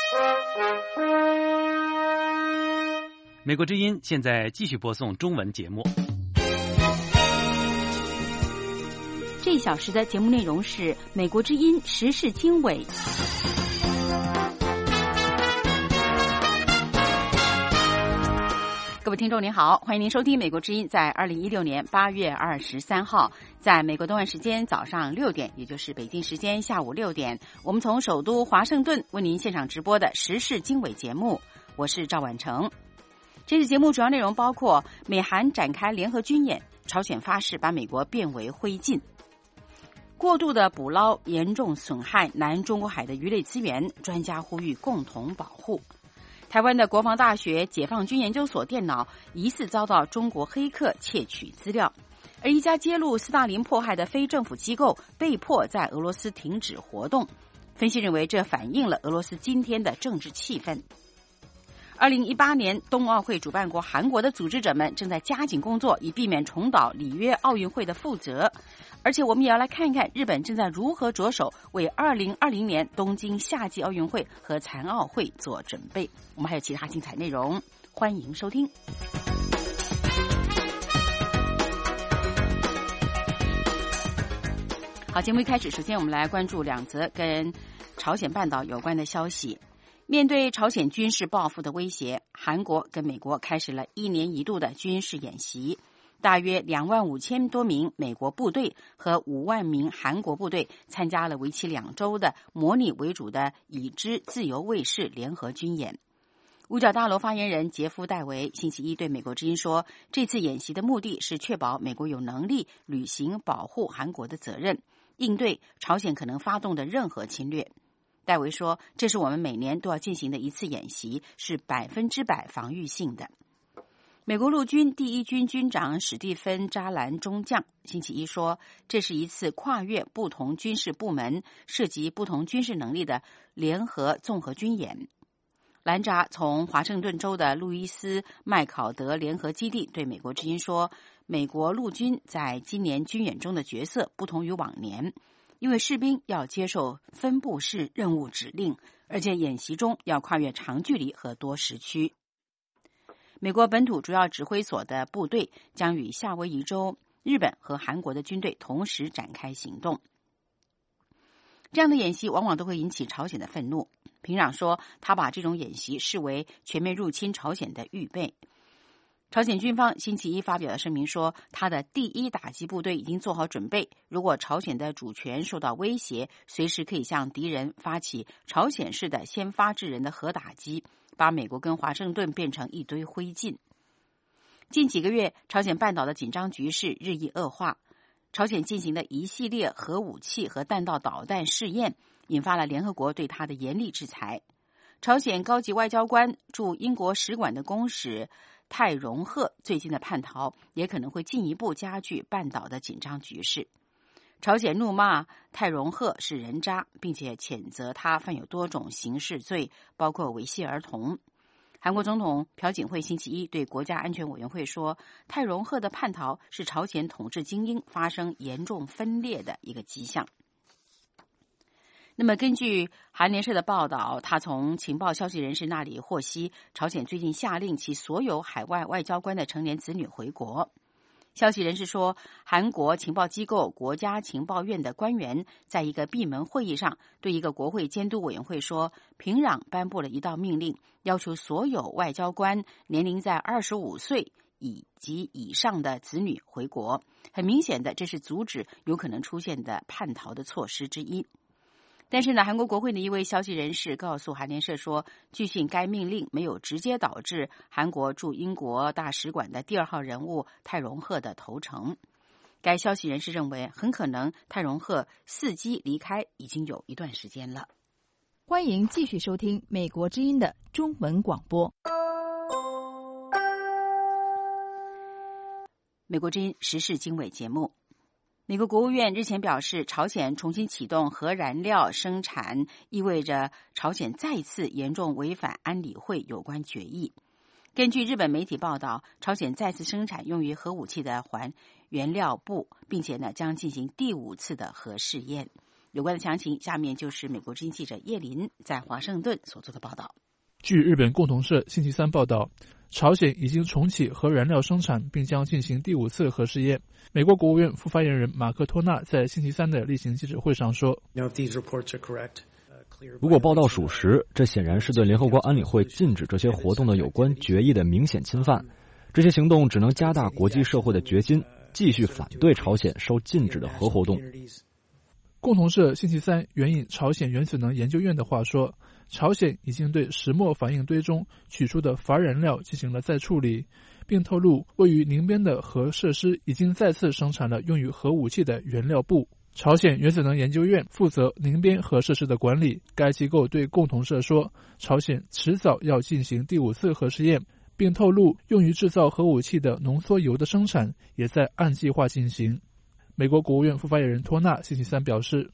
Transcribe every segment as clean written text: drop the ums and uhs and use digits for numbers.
美国之音现在继续播送中文节目。 这一小时的节目内容是美国之音时事经纬。各位听众您好，欢迎您收听美国之音在2016年8月23号在美国东岸时间早上6点，也就是北京时间下午6点，我们从首都华盛顿为您现场直播的时事经纬节目，我是赵婉成。这次节目主要内容包括美韩展开联合军演，朝鲜发誓把美国变为灰烬，过度的捕捞严重损害南中国海的鱼类资源，专家呼吁共同保护。台湾的国防大学解放军研究所电脑疑似遭到中国黑客窃取资料，而一家揭露斯大林迫害的非政府机构被迫在俄罗斯停止活动。分析认为，这反映了俄罗斯今天的政治气氛。2018年冬奥会主办国韩国的组织者们正在加紧工作，以避免重蹈里约奥运会的覆辙。而且我们也要来看一看日本正在如何着手为2020年东京夏季奥运会和残奥会做准备。我们还有其他精彩内容，欢迎收听。好，节目一开始，首先我们来关注两则跟朝鲜半岛有关的消息。面对朝鲜军事报复的威胁，韩国跟美国开始了1年1度的军事演习，大约25000多名美国部队和5万名韩国部队参加了为期2周的模拟为主的已知自由卫士联合军演。五角大楼发言人杰夫·戴维星期一对美国之音说，这次演习的目的是确保美国有能力履行保护韩国的责任，应对朝鲜可能发动的任何侵略。戴维说，这是我们每年都要进行的一次演习，是100%防御性的。美国陆军第1军军长史蒂芬·扎兰中将星期一说，这是一次跨越不同军事部门、涉及不同军事能力的联合综合军演。兰扎从华盛顿州的路易斯麦考德联合基地对美国之音说，美国陆军在今年军演中的角色不同于往年，因为士兵要接受分布式任务指令，而且演习中要跨越长距离和多时区。美国本土主要指挥所的部队将与夏威夷州、日本和韩国的军队同时展开行动。这样的演习往往都会引起朝鲜的愤怒。平壤说，他把这种演习视为全面入侵朝鲜的预备。朝鲜军方星期一发表的声明说，他的第1打击部队已经做好准备，如果朝鲜的主权受到威胁，随时可以向敌人发起朝鲜式的先发制人的核打击，把美国跟华盛顿变成一堆灰烬。近几个月，朝鲜半岛的紧张局势日益恶化，朝鲜进行的一系列核武器和弹道导弹试验，引发了联合国对他的严厉制裁。朝鲜高级外交官驻英国使馆的公使泰荣赫最近的叛逃，也可能会进一步加剧半岛的紧张局势。朝鲜怒骂泰荣赫是人渣，并且谴责他犯有多种刑事罪，包括猥亵儿童。韩国总统朴槿惠星期一对国家安全委员会说，泰荣赫的叛逃是朝鲜统治精英发生严重分裂的一个迹象。那么根据韩联社的报道，他从情报消息人士那里获悉，朝鲜最近下令其所有海外外交官的成年子女回国。消息人士说，韩国情报机构国家情报院的官员在一个闭门会议上对一个国会监督委员会说，平壤颁布了一道命令，要求所有外交官年龄在25岁以及以上的子女回国。很明显的，这是阻止有可能出现的叛逃的措施之一。但是呢，韩国国会的一位消息人士告诉韩联社说，据信该命令没有直接导致韩国驻英国大使馆的第2号人物泰荣赫的投诚。该消息人士认为，很可能泰荣赫伺机离开已经有一段时间了。 欢迎继续收听美国之音的中文广播。 美国之音时事经纬节目。美国国务院日前表示，朝鲜重新启动核燃料生产，意味着朝鲜再次严重违反安理会有关决议。根据日本媒体报道，朝鲜再次生产用于核武器的原料布，并且将进行第5次的核试验。 有关的详情，下面就是美国之音记者叶林在华盛顿所做的报道。 据日本共同社星期三报道，朝鲜已经重启核燃料生产，并将进行第5次核试验。美国国务院副发言人马克·托纳在星期三的例行记者会上说， 如果报道属实，这显然是对联合国安理会禁止这些活动的有关决议的明显侵犯。这些行动只能加大国际社会的决心，继续反对朝鲜受禁止的核活动。 共同社星期三援引朝鲜原子能研究院的话说，朝鲜已经对石墨反应堆中取出的钒燃料进行了再处理，并透露位于宁边的核设施已经再次生产了用于核武器的原料布。朝鲜原子能研究院负责宁边核设施的管理，该机构对共同社说，朝鲜迟早要进行第5次核试验，并透露用于制造核武器的浓缩铀的生产也在按计划进行。美国国务院副发言人托纳星期三表示，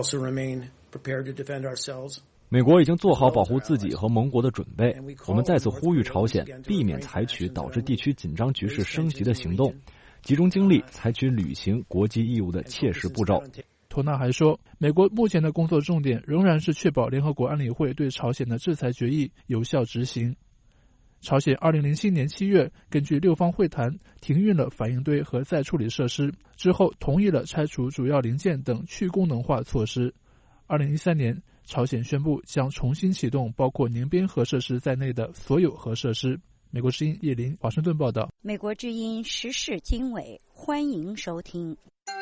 美国已经做好保护自己和盟国的准备，我们再次呼吁朝鲜避免采取导致地区紧张局势升级的行动，集中精力采取履行国际义务的切实步骤。 托纳还说，美国目前的工作重点仍然是确保联合国安理会对朝鲜的制裁决议有效执行。朝鲜2007年7月根据6方会谈停运了反应堆和再处理设施，之后同意了拆除主要零件等去功能化措施。2013年，朝鲜宣布将重新启动包括宁边核设施在内的所有核设施。美国之音叶林，华盛顿报道。 美国之音时事经纬，欢迎收听。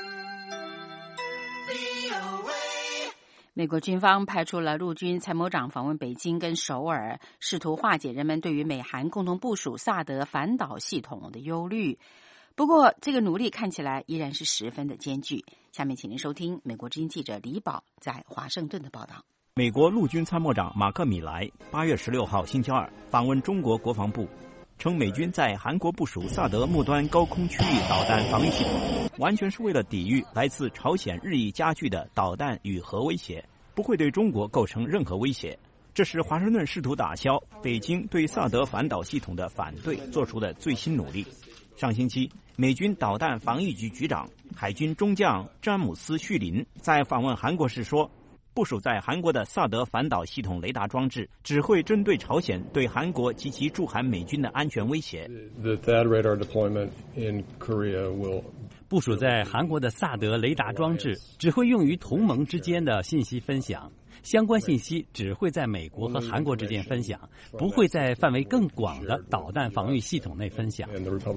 美国军方派出了陆军参谋长访问北京跟首尔，试图化解人们对于美韩共同部署萨德反导系统的忧虑。不过，这个努力看起来依然是十分的艰巨。下面请您收听美国之音记者李宝在华盛顿的报道。 美国陆军参谋长马克·米莱8月16号星期二访问中国国防部，称美军在韩国部署萨德末端高空区域导弹防御系统，完全是为了抵御来自朝鲜日益加剧的导弹与核威胁，不会对中国构成任何威胁。这是华盛顿试图打消北京对萨德反导系统的反对做出的最新努力。上星期，美军导弹防御局局长、海军中将詹姆斯·叙林在访问韩国时说，部署在韩国的萨德反导系统雷达装置只会针对朝鲜对韩国及其驻韩美军的安全威胁。 部署在韩国的萨德雷达装置只会用于同盟之间的信息分享，相关信息只会在美国和韩国之间分享，不会在范围更广的导弹防御系统内分享。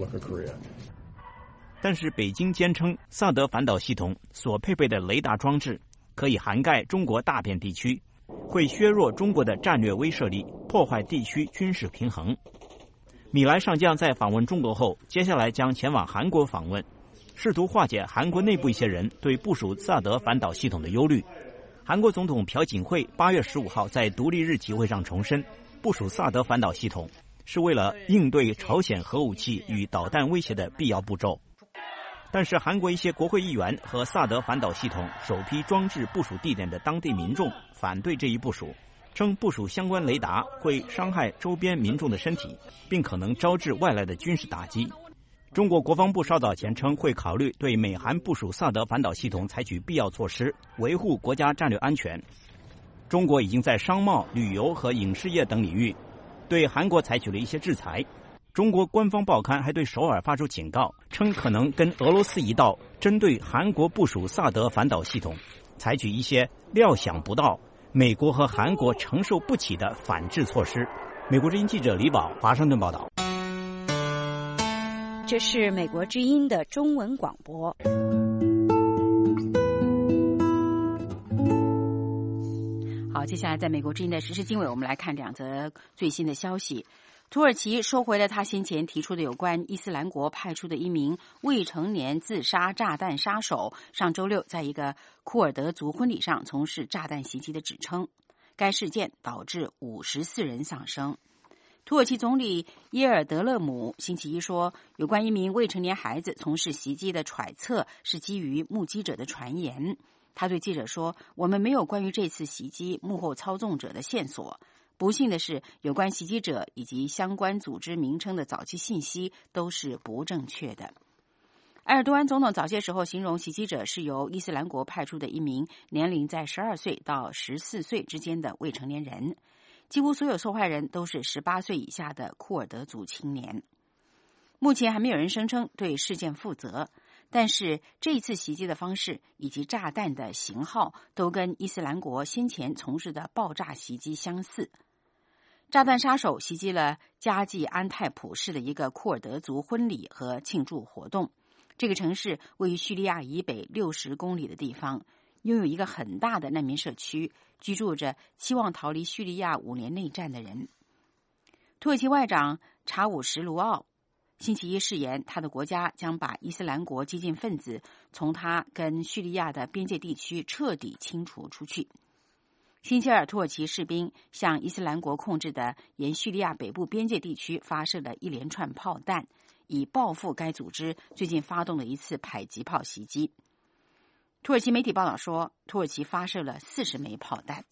但是北京坚称，萨德反导系统所配备的雷达装置可以涵盖中国大片地区，会削弱中国的战略威慑力，破坏地区军事平衡。米莱上将在访问中国后，接下来将前往韩国访问，试图化解韩国内部一些人对部署萨德反导系统的忧虑。韩国总统朴槿惠8月15号在独立日集会上重申，部署萨德反导系统是为了应对朝鲜核武器与导弹威胁的必要步骤。但是韩国一些国会议员和萨德反导系统首批装置部署地点的当地民众反对这一部署，称部署相关雷达会伤害周边民众的身体，并可能招致外来的军事打击。中国国防部稍早前称会考虑对美韩部署萨德反导系统采取必要措施，维护国家战略安全。中国已经在商贸、旅游和影视业等领域对韩国采取了一些制裁。中国官方报刊还对首尔发出警告，称可能跟俄罗斯一道，针对韩国部署萨德反导系统采取一些料想不到、美国和韩国承受不起的反制措施。美国之音记者李宝，华盛顿报道。 这是美国之音的中文广播。 好，接下来在美国之音的时事经纬，我们来看2则最新的消息。土耳其收回了他先前提出的有关伊斯兰国派出的一名未成年自杀炸弹杀手上周六在一个库尔德族婚礼上从事炸弹袭击的指称。该事件导致54人丧生。土耳其总理耶尔德勒姆星期一说，有关一名未成年孩子从事袭击的揣测是基于目击者的传言。他对记者说，我们没有关于这次袭击幕后操纵者的线索。不幸的是，有关袭击者以及相关组织名称的早期信息都是不正确的。 埃尔多安总统早些时候形容袭击者是由伊斯兰国派出的一名年龄在12岁到14岁之间的未成年人，几乎所有受害人都是18岁以下的库尔德族青年。目前还没有人声称对事件负责，但是这一次袭击的方式以及炸弹的型号都跟伊斯兰国先前从事的爆炸袭击相似。炸弹杀手袭击了加济安泰普市的一个库尔德族婚礼和庆祝活动。这个城市位于叙利亚以北60公里的地方，拥有一个很大的难民社区，居住着期望逃离叙利亚5年内战的人。土耳其外长查武什卢奥星期一誓言，他的国家将把伊斯兰国激进分子从他跟叙利亚的边界地区彻底清除出去。星期二，土耳其士兵向伊斯兰国控制的沿叙利亚北部边界地区发射了一连串炮弹，以报复该组织最近发动的一次迫击炮袭击。土耳其媒体报道说，土耳其发射了40枚炮弹。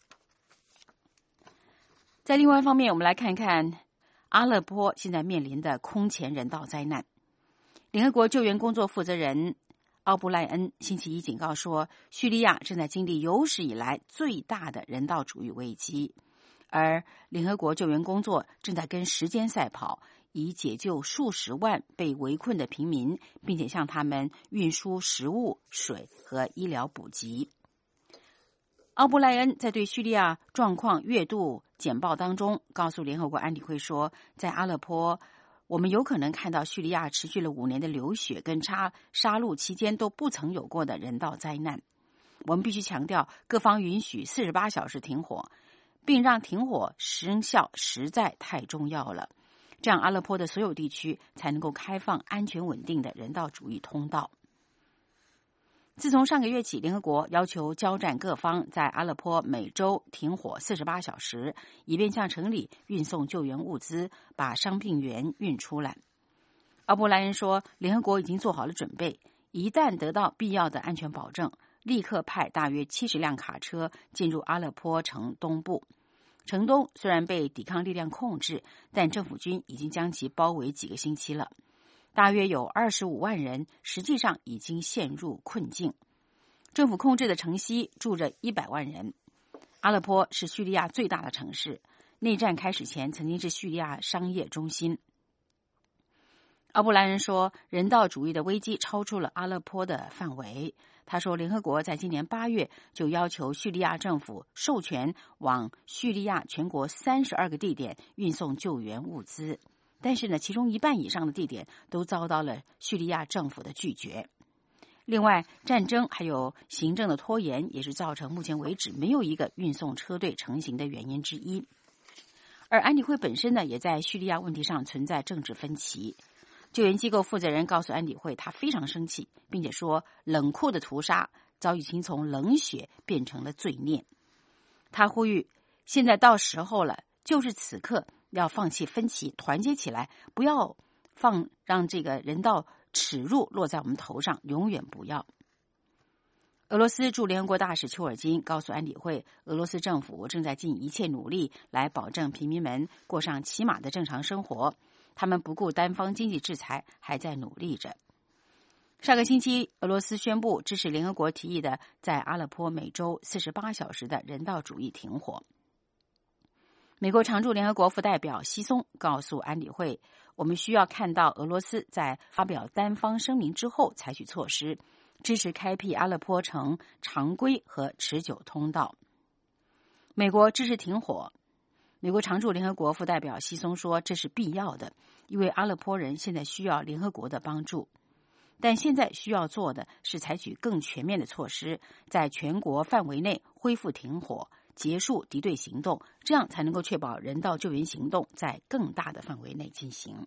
在另外一方面，我们来看看阿勒颇现在面临的空前人道灾难。联合国救援工作负责人奥布莱恩星期一警告说，叙利亚正在经历有史以来最大的人道主义危机，而联合国救援工作正在跟时间赛跑，以解救数十万被围困的平民，并且向他们运输食物、水和医疗补给。奥布莱恩在对叙利亚状况月度简报当中告诉联合国安理会说，在阿勒颇，我们有可能看到叙利亚持续了5年的流血跟杀戮期间都不曾有过的人道灾难。我们必须强调，各方允许48小时停火，并让停火生效实在太重要了。这样阿勒颇的所有地区才能够开放安全稳定的人道主义通道。自从上个月起，联合国要求交战各方在阿勒颇每周停火48小时，以便向城里运送救援物资，把伤病员运出来。奥布莱恩说，联合国已经做好了准备，一旦得到必要的安全保证，立刻派大约70辆卡车进入阿勒颇城东部。城东虽然被抵抗力量控制，但政府军已经将其包围几个星期了。大约有25万人实际上已经陷入困境。政府控制的城西住着100万人。阿勒颇是叙利亚最大的城市，内战开始前曾经是叙利亚商业中心。奥布莱恩说，人道主义的危机超出了阿勒颇的范围。他说，联合国在今年8月就要求叙利亚政府授权往叙利亚全国32个地点运送救援物资，但是呢，其中1半以上的地点都遭到了叙利亚政府的拒绝。另外，战争还有行政的拖延也是造成目前为止没有一个运送车队成型的原因之一。而安理会本身呢，也在叙利亚问题上存在政治分歧。救援机构负责人告诉安理会，他非常生气，并且说冷酷的屠杀早已经从冷血变成了罪孽。他呼吁，现在到时候了，就是此刻要放弃分歧，团结起来，不要让这个人道耻辱落在我们头上，永远不要。俄罗斯驻联合国大使丘尔金告诉安理会，俄罗斯政府正在尽一切努力来保证平民们过上起码的正常生活，他们不顾单方经济制裁，还在努力着。上个星期，俄罗斯宣布支持联合国提议的在阿勒颇每周48小时的人道主义停火。美国常驻联合国副代表希松告诉安理会，我们需要看到俄罗斯在发表单方声明之后采取措施，支持开辟阿勒颇城常规和持久通道。美国支持停火。美国常驻联合国副代表希松说，这是必要的，因为阿勒颇人现在需要联合国的帮助。但现在需要做的是采取更全面的措施，在全国范围内恢复停火，结束敌对行动，这样才能够确保人道救援行动在更大的范围内进行。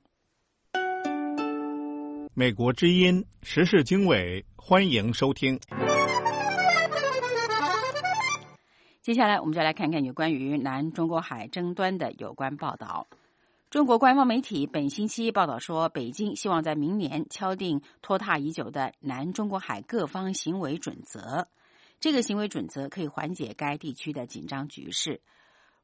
美国之音时事经纬，欢迎收听。 接下来我们就来看看有关于南中国海争端的有关报道。中国官方媒体本星期报道说，北京希望在明年敲定拖沓已久的南中国海各方行为准则。这个行为准则可以缓解该地区的紧张局势。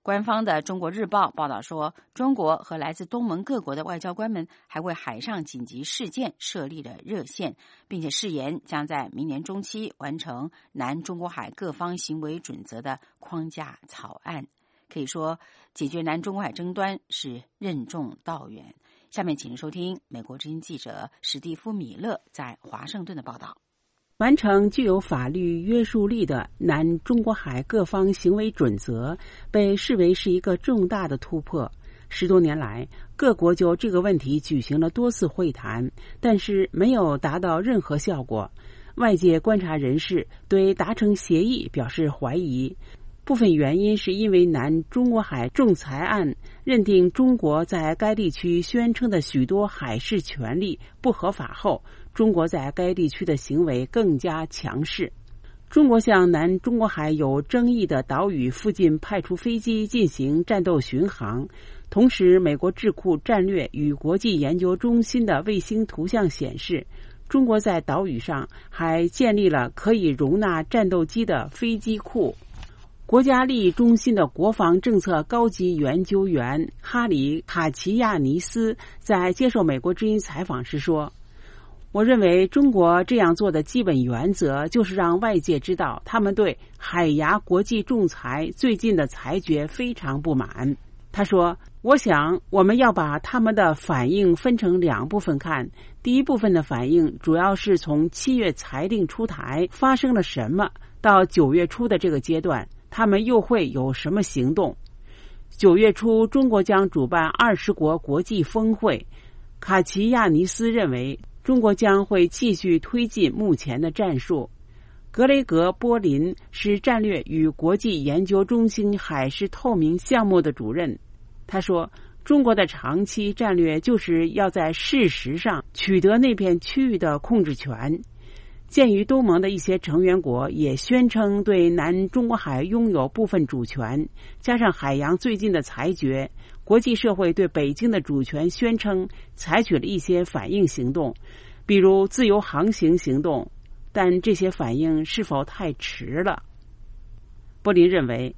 官方的《中国日报》报道说，中国和来自东盟各国的外交官们还为海上紧急事件设立了热线，并且誓言将在明年中期完成南中国海各方行为准则的框架草案。可以说，解决南中国海争端是任重道远。下面请收听美国之音记者史蒂夫·米勒在华盛顿的报道。 完成具有法律约束力的南中国海各方行为准则被视为是一个重大的突破。10多年来，各国就这个问题举行了多次会谈，但是没有达到任何效果。外界观察人士对达成协议表示怀疑，部分原因是因为南中国海仲裁案认定中国在该地区宣称的许多海事权利不合法后，中国在该地区的行为更加强势。中国向南中国海有争议的岛屿附近派出飞机进行战斗巡航，同时美国智库战略与国际研究中心的卫星图像显示，中国在岛屿上还建立了可以容纳战斗机的飞机库。国家利益中心的国防政策高级研究员哈里·卡齐亚尼斯在接受美国之音采访时说，我认为中国这样做的基本原则就是让外界知道他们对海牙国际仲裁最近的裁决非常不满。他说，我想我们要把他们的反应分成2部分看。第一部分的反应主要是从7月裁定出台发生了什么到9月初的这个阶段，他们又会有什么行动。9月初，中国将主办20国国际峰会。卡齐亚尼斯认为，中国将会继续推进目前的战术。格雷格·波林是战略与国际研究中心海事透明项目的主任。他说，中国的长期战略就是要在事实上取得那片区域的控制权。鉴于东盟的一些成员国也宣称对南中国海拥有部分主权，加上海洋最近的裁决，国际社会对北京的主权宣称采取了一些反应行动，比如自由航行行动，但这些反应是否太迟了？波林认为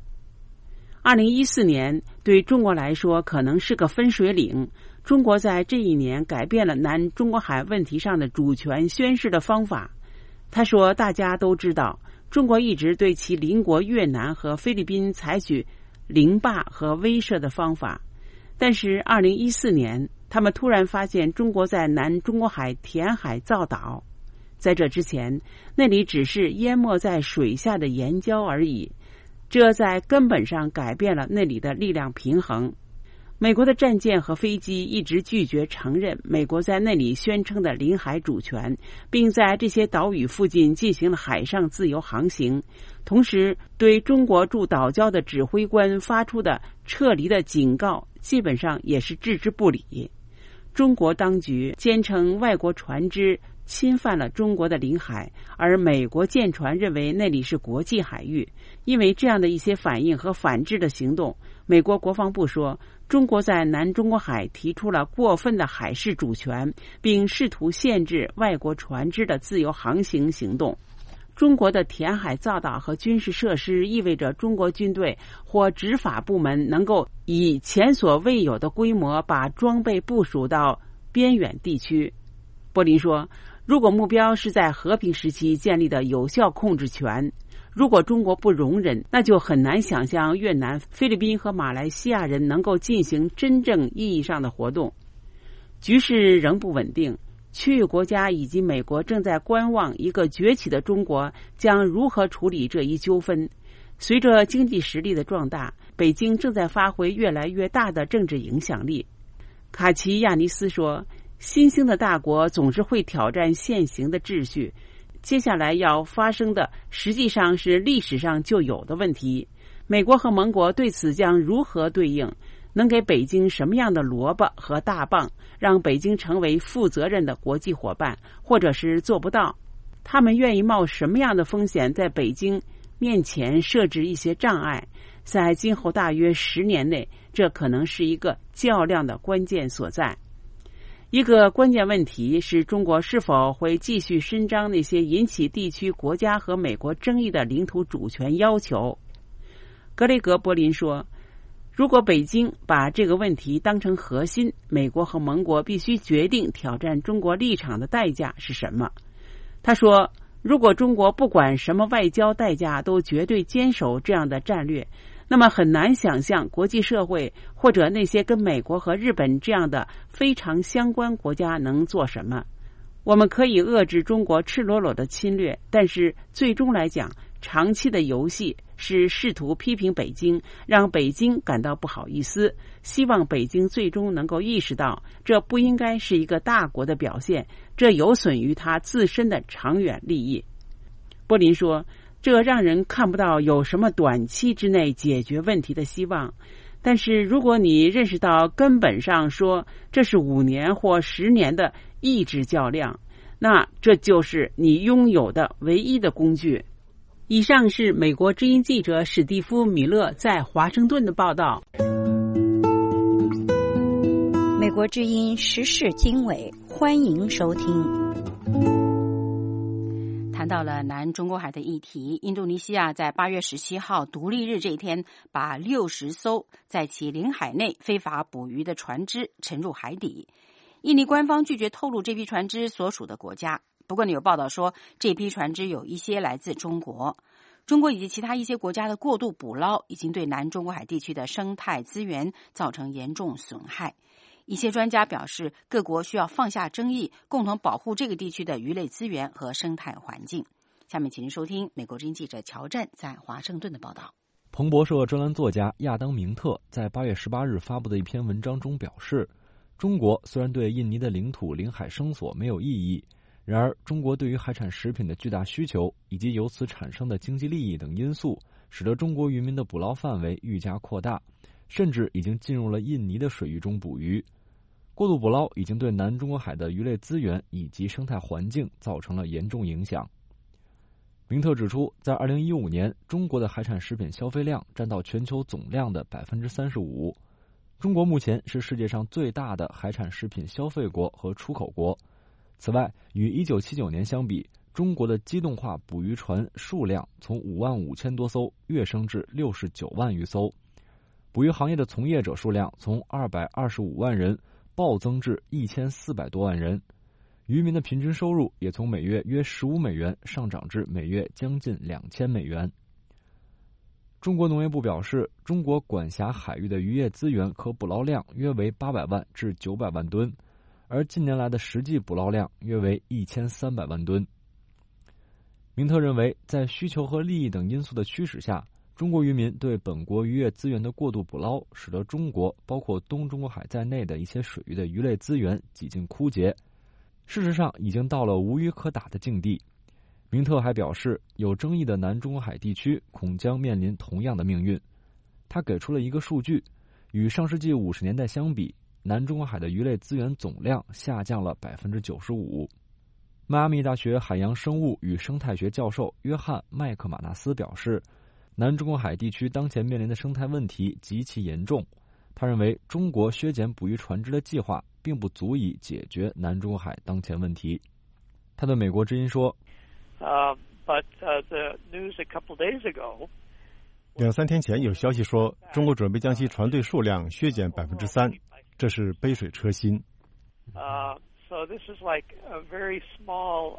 ，2014年对中国来说可能是个分水岭。中国在这一年改变了南中国海问题上的主权宣示的方法。他说，大家都知道，中国一直对其邻国越南和菲律宾采取凌霸和威慑的方法，但是2014年，他们突然发现中国在南中国海填海造岛。在这之前，那里只是淹没在水下的岩礁而已，这在根本上改变了那里的力量平衡。美国的战舰和飞机一直拒绝承认美国在那里宣称的领海主权，并在这些岛屿附近进行了海上自由航行，同时对中国驻岛礁的指挥官发出的撤离的警告基本上也是置之不理。中国当局坚称外国船只侵犯了中国的领海，而美国舰船认为那里是国际海域。因为这样的一些反应和反制的行动，美国国防部说，中国在南中国海提出了过分的海事主权，并试图限制外国船只的自由航行行动。中国的填海造岛和军事设施意味着中国军队或执法部门能够以前所未有的规模把装备部署到边远地区。波林说，如果目标是在和平时期建立的有效控制权，如果中国不容忍，那就很难想象越南、菲律宾和马来西亚人能够进行真正意义上的活动。局势仍不稳定，区域国家以及美国正在观望一个崛起的中国将如何处理这一纠纷。随着经济实力的壮大，北京正在发挥越来越大的政治影响力。卡齐亚尼斯说，新兴的大国总是会挑战现行的秩序，接下来要发生的实际上是历史上就有的问题。美国和盟国对此将如何对应？能给北京什么样的萝卜和大棒，让北京成为负责任的国际伙伴，或者是做不到？他们愿意冒什么样的风险在北京面前设置一些障碍？在今后大约10年内，这可能是一个较量的关键所在。一个关键问题是中国是否会继续伸张那些引起地区国家和美国争议的领土主权要求。格雷格·柏林说， 如果北京把这个问题当成核心，美国和盟国必须决定挑战中国立场的代价是什么。他说，如果中国不管什么外交代价都绝对坚守这样的战略，那么很难想象国际社会或者那些跟美国和日本这样的非常相关国家能做什么。我们可以遏制中国赤裸裸的侵略，但是最终来讲，长期的游戏是试图批评北京，让北京感到不好意思，希望北京最终能够意识到，这不应该是一个大国的表现，这有损于他自身的长远利益。波林说，这让人看不到有什么短期之内解决问题的希望。但是如果你认识到根本上说这是5年或10年的意志较量，那这就是你拥有的唯一的工具。以上是美国之音记者史蒂夫·米勒在华盛顿的报道。 美国之音时事经纬，欢迎收听。 谈到了南中国海的议题，印度尼西亚在8月17号独立日这一天，把60艘在其领海内非法捕鱼的船只沉入海底。印尼官方拒绝透露这批船只所属的国家，不过有报道说，这批船只有一些来自中国。中国以及其他一些国家的过度捕捞已经对南中国海地区的生态资源造成严重损害。一些专家表示，各国需要放下争议，共同保护这个地区的鱼类资源和生态环境。下面请您收听美国之音记者乔振在华盛顿的报道。 彭博社专栏作家亚当·明特在8月18日发布的一篇文章中表示，中国虽然对印尼的领土领海声索没有异议，然而中国对于海产食品的巨大需求以及由此产生的经济利益等因素，使得中国渔民的捕捞范围愈加扩大，甚至已经进入了印尼的水域中捕鱼。过度捕捞已经对南中国海的鱼类资源以及生态环境造成了严重影响。明特指出，在2015年，中国的海产食品消费量占到全球总量的 35%。中国目前是世界上最大的海产食品消费国和出口国。此外，与1979年相比，中国的机动化捕鱼船数量从55000多艘跃升至69万余艘，捕鱼行业的从业者数量从225万人暴增至1400多万人，渔民的平均收入也从每月约15美元上涨至每月将近2000美元。中国农业部表示，中国管辖海域的渔业资源可捕捞量约为800万至900万吨，而近年来的实际捕捞量约为1300万吨。明特认为，在需求和利益等因素的驱使下，中国渔民对本国渔业资源的过度捕捞，使得中国包括东中国海在内的一些水域的鱼类资源几近枯竭，事实上已经到了无鱼可打的境地。明特还表示，有争议的南中国海地区恐将面临同样的命运。他给出了一个数据，与上世纪50年代相比，南中国海的鱼类资源总量下降了 95%。 迈阿密大学海洋生物与生态学教授约翰·麦克马纳斯表示，南中国海地区当前面临的生态问题极其严重。他认为，中国削减捕鱼船只的计划并不足以解决南中国海当前问题。他对美国之音说 But the news a couple days ago, 2-3天前有消息说，中国准备将其船队数量削减3%，这是杯水车薪。 So this is like a very small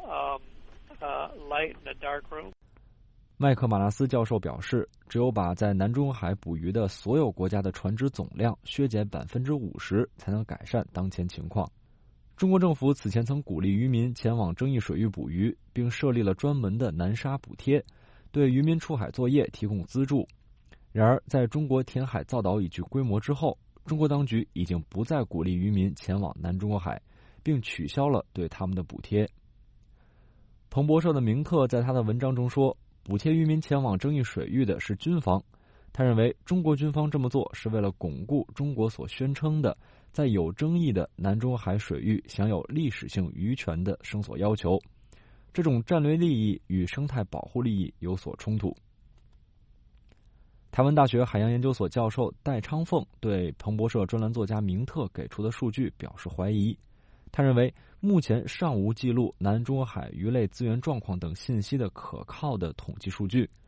light in a dark room. 麦克马纳斯教授表示，只有把在南中国海捕鱼的所有国家的船只总量削减50%，才能改善当前情况。中国政府此前曾鼓励渔民前往争议水域捕鱼，并设立了专门的南沙补贴，对渔民出海作业提供资助。然而，在中国填海造岛已具规模之后，中国当局已经不再鼓励渔民前往南中国海，并取消了对他们的补贴。彭博社的明特在他的文章中说，补贴渔民前往争议水域的是军方。他认为，中国军方这么做是为了巩固中国所宣称的在有争议的南中国海水域享有历史性渔权的声索要求，这种战略利益与生态保护利益有所冲突。台湾大学海洋研究所教授戴昌凤对彭博社专栏作家明特给出的数据表示怀疑。他认为，目前尚无记录南中国海鱼类资源状况等信息的可靠的统计数据。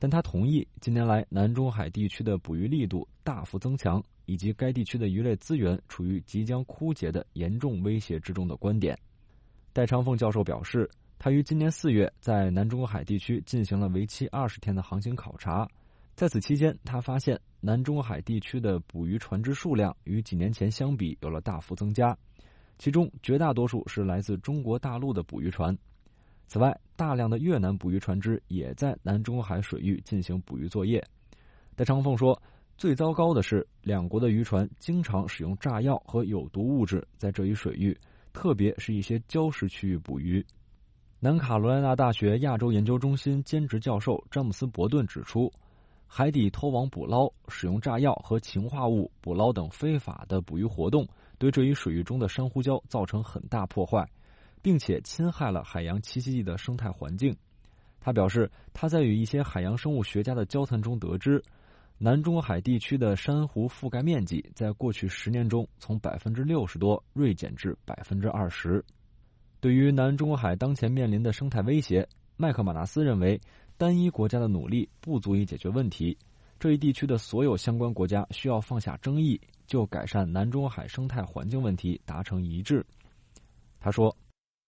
但他同意近年来南中海地区的捕鱼力度大幅增强，以及该地区的鱼类资源处于即将枯竭的严重威胁之中的观点。戴长凤教授表示，他于今年4月在南中国海地区进行了为期20天的航行考察，在此期间，他发现南中国海地区的捕鱼船只数量与几年前相比有了大幅增加，其中绝大多数是来自中国大陆的捕鱼船。此外，大量的越南捕鱼船只也在南中国海水域进行捕鱼作业。戴长凤说，最糟糕的是，两国的渔船经常使用炸药和有毒物质在这一水域，特别是一些礁石区域捕鱼。南卡罗来纳大学亚洲研究中心兼职教授詹姆斯·伯顿指出，海底拖网捕捞、使用炸药和氰化物捕捞等非法的捕鱼活动对这一水域中的珊瑚礁造成很大破坏，并且侵害了海洋栖息地的生态环境。他表示，他在与一些海洋生物学家的交谈中得知，南中国海地区的珊瑚覆盖面积在过去10年中从60%多锐减至20%。对于南中国海当前面临的生态威胁，麦克马纳斯认为，单一国家的努力不足以解决问题，这一地区的所有相关国家需要放下争议，就改善南中国海生态环境问题达成一致。他说，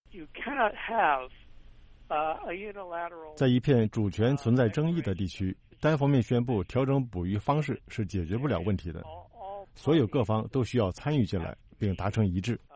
在一片主权存在争议的地区，单方面宣布调整捕鱼方式是解决不了问题的，所有各方都需要参与进来并达成一致。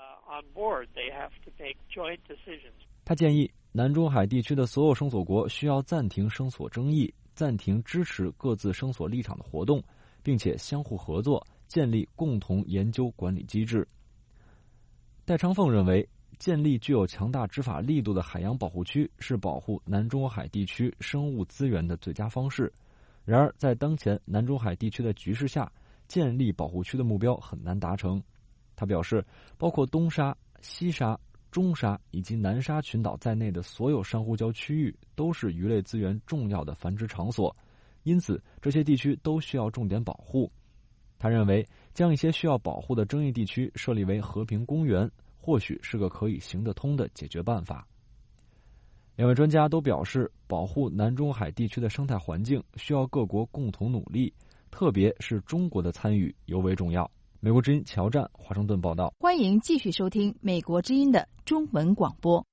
他建议南中海地区的所有声索国需要暂停声索争议，暂停支持各自声索立场的活动，并且相互合作，建立共同研究管理机制。戴长凤认为，建立具有强大执法力度的海洋保护区是保护南中国海地区生物资源的最佳方式。然而，在当前南中海地区的局势下，建立保护区的目标很难达成。他表示，包括东沙、西沙、中沙以及南沙群岛在内的所有珊瑚礁区域都是鱼类资源重要的繁殖场所，因此这些地区都需要重点保护。他认为，将一些需要保护的争议地区设立为和平公园，或许是个可以行得通的解决办法。两位专家都表示，保护南中海地区的生态环境需要各国共同努力，特别是中国的参与尤为重要。美国之音乔战华盛顿报道。 欢迎继续收听美国之音的中文广播。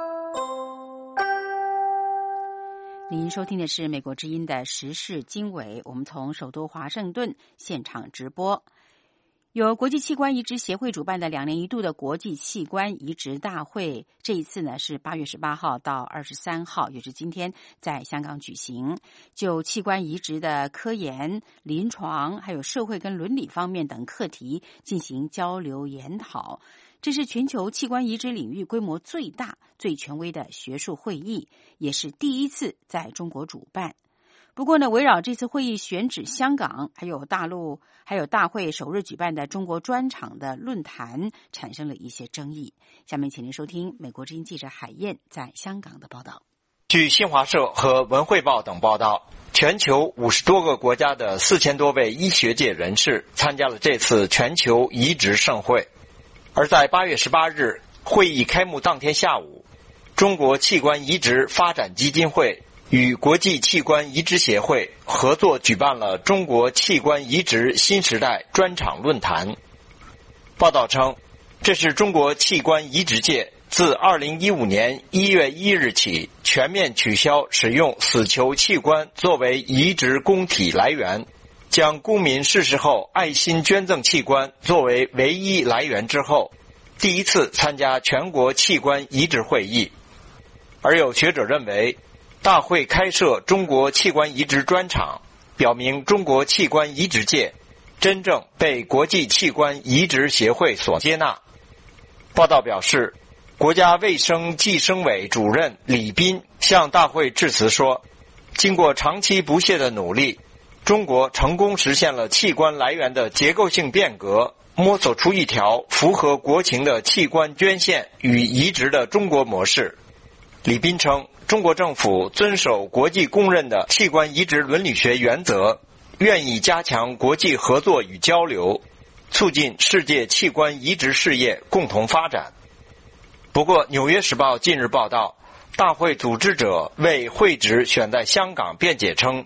您收听的是美国之音的时事经纬，我们从首都华盛顿现场直播。由国际器官移植协会主办的2年一度的国际器官移植大会，这一次呢是8月18号到23号，也是今天在香港举行，就器官移植的科研、临床还有社会跟伦理方面等课题进行交流研讨。这是全球器官移植领域规模最大、最权威的学术会议，也是第一次在中国主办。不过呢，围绕这次会议选址香港，还有大陆，还有大会首日举办的中国专场的论坛，产生了一些争议。下面请您收听美国之音记者海燕在香港的报道。 据新华社和文汇报等报道，全球50多个国家的4000多位医学界人士参加了这次全球移植盛会。而在8月18日会议开幕当天下午，中国器官移植发展基金会与国际器官移植协会合作举办了中国器官移植新时代专场论坛。报道称，这是中国器官移植界自2015年1月1日起全面取消使用死球器官作为移植供体来源，将公民逝世后爱心捐赠器官作为唯一来源之后，第一次参加全国器官移植会议。而有学者认为，大会开设中国器官移植专场，表明中国器官移植界真正被国际器官移植协会所接纳。报道表示，国家卫生计生委主任李斌向大会致辞说，经过长期不懈的努力，中国成功实现了器官来源的结构性变革，摸索出一条符合国情的器官捐献与移植的中国模式。李斌称，中国政府遵守国际公认的器官移植伦理学原则，愿意加强国际合作与交流，促进世界器官移植事业共同发展。不过，《纽约时报》近日报道，大会组织者为会址选在香港辩解称，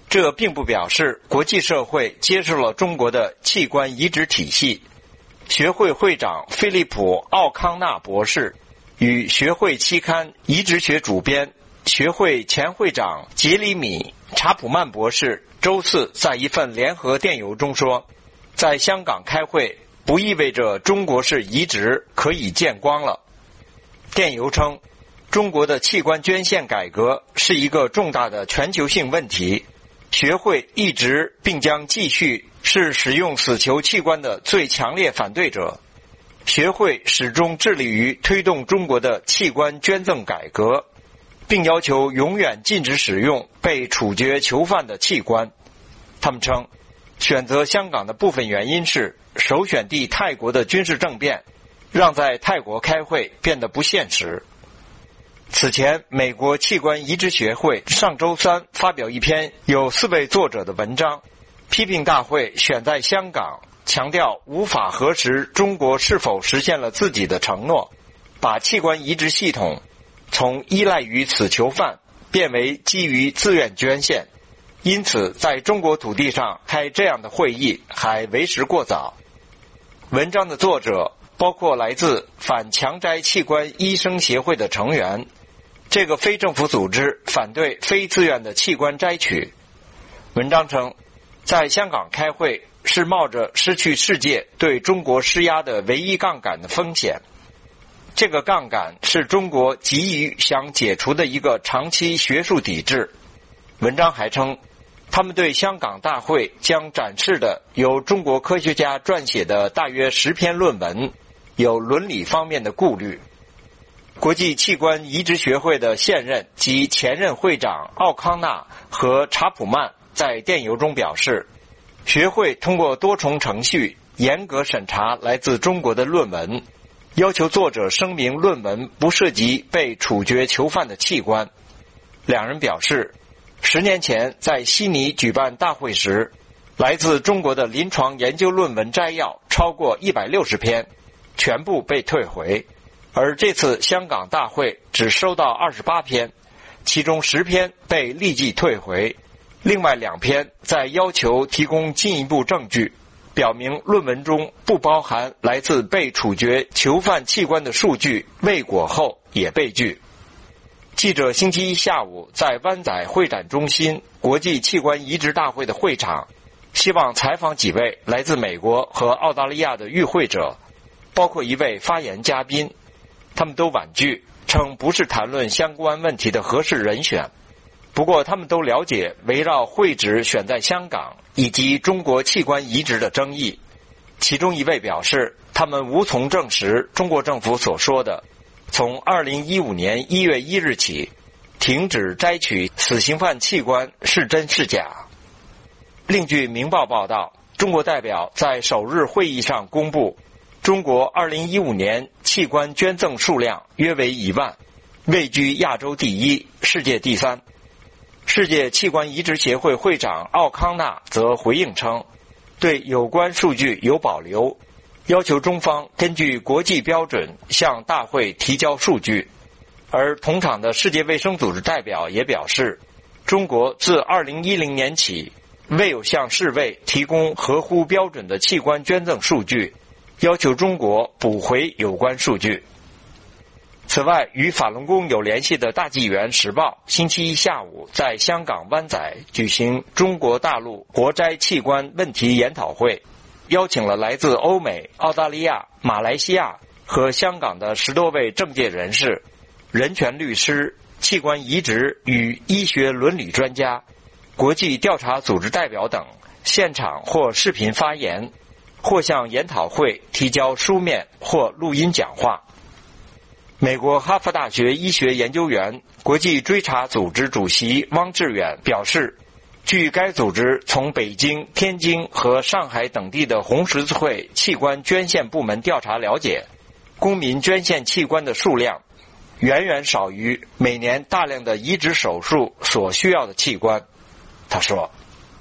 这并不表示国际社会接受了中国的器官移植体系。学会会长菲利普·奥康纳博士与学会期刊移植学主编、学会前会长杰里米·查普曼博士周四在一份联合电邮中说，在香港开会不意味着中国式移植可以见光了。电邮称，中国的器官捐献改革是一个重大的全球性问题，学会一直并将继续是使用死球器官的最强烈反对者。学会始终致力于推动中国的器官捐赠改革，并要求永远禁止使用被处决囚犯的器官。他们称，选择香港的部分原因是首选地泰国的军事政变让在泰国开会变得不现实。此前，美国器官移植学会上周三发表一篇有4位作者的文章，批评大会选在香港，强调无法核实中国是否实现了自己的承诺，把器官移植系统从依赖于死囚犯变为基于自愿捐献，因此在中国土地上开这样的会议还为时过早。文章的作者包括来自反强摘器官医生协会的成员，这个非政府组织反对非自愿的器官摘取。文章称，在香港开会是冒着失去世界对中国施压的唯一杠杆的风险。这个杠杆是中国急于想解除的一个长期学术抵制。文章还称，他们对香港大会将展示的由中国科学家撰写的大约10篇论文有伦理方面的顾虑。国际器官移植学会的现任及前任会长奥康纳和查普曼在电邮中表示，学会通过多重程序严格审查来自中国的论文，要求作者声明论文不涉及被处决囚犯的器官。两人表示，10年前在悉尼举办大会时，来自中国的临床研究论文摘要超过160篇，全部被退回，而这次香港大会只收到28篇，其中10篇被立即退回，另外2篇在要求提供进一步证据，表明论文中不包含来自被处决囚犯器官的数据，未果后也被拒。记者星期一下午在湾仔会展中心国际器官移植大会的会场，希望采访几位来自美国和澳大利亚的与会者，包括一位发言嘉宾，他们都婉拒，称不是谈论相关问题的合适人选。不过他们都了解围绕会址选在香港以及中国器官移植的争议。其中一位表示，他们无从证实中国政府所说的从2015年1月1日起停止摘取死刑犯器官是真是假。另据明报报道，中国代表在首日会议上公布，中国2015年器官捐赠数量约为1万，位居亚洲第1，世界第3。世界器官移植协会会长奥康纳则回应称，对有关数据有保留，要求中方根据国际标准向大会提交数据。而同场的世界卫生组织代表也表示，中国自2010年起未有向世卫提供合乎标准的器官捐赠数据，要求中国补回有关数据。此外，与法轮功有联系的大纪元时报星期一下午在香港湾仔举行中国大陆活摘器官问题研讨会，邀请了来自欧美、澳大利亚、马来西亚和香港的10多位政界人士、人权律师、器官移植与医学伦理专家、国际调查组织代表等，现场或视频发言，或向研讨会提交书面或录音讲话。美国哈佛大学医学研究员、国际追查组织主席汪志远表示，据该组织从北京、天津和上海等地的红十字会器官捐献部门调查了解，公民捐献器官的数量远远少于每年大量的移植手术所需要的器官。他说，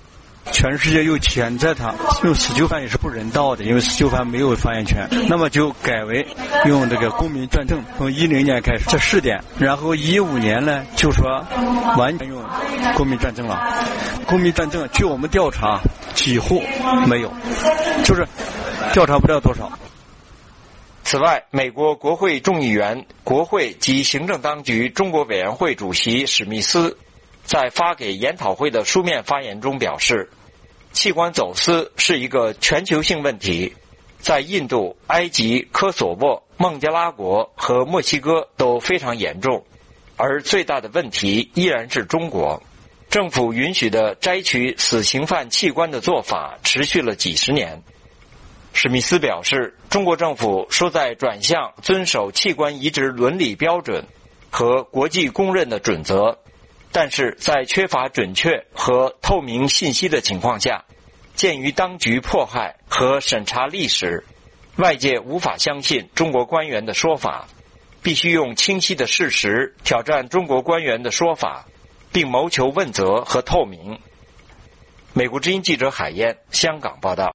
全世界又谴责他用死囚犯也是不人道的，因为死囚犯没有发言权，那么就改为用这个公民转正，从10年开始这试点，然后15年呢就说完全用公民转正了。公民转正据我们调查几乎没有，就是调查不了多少。 此外，美国国会众议员、国会及行政当局中国委员会主席史密斯在发给研讨会的书面发言中表示，器官走私是一个全球性问题，在印度、埃及、科索沃、孟加拉国和墨西哥都非常严重，而最大的问题依然是中国。政府允许的摘取死刑犯器官的做法持续了几十年。史密斯表示，中国政府说在转向遵守器官移植伦理标准和国际公认的准则，但是在缺乏准确和透明信息的情况下，鉴于当局迫害和审查历史，外界无法相信中国官员的说法，必须用清晰的事实挑战中国官员的说法，并谋求问责和透明。美国之音记者海燕，香港报道。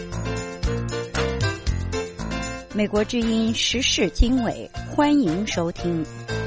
美国之音时事经纬，欢迎收听。